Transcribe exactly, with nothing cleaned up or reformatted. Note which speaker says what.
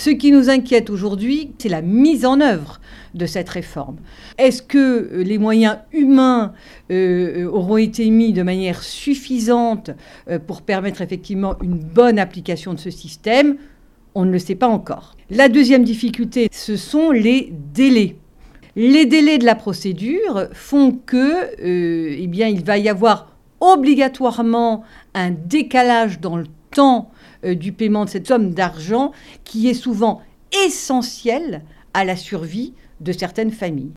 Speaker 1: Ce qui nous inquiète aujourd'hui, c'est la mise en œuvre de cette réforme. Est-ce que les moyens humains euh, auront été mis de manière suffisante euh, pour permettre effectivement une bonne application de ce système ? On ne le sait pas encore. La deuxième difficulté, ce sont les délais. Les délais de la procédure font que, euh, eh bien, il va y avoir obligatoirement un décalage dans le temps euh, du paiement de cette somme d'argent qui est souvent essentielle à la survie de certaines familles.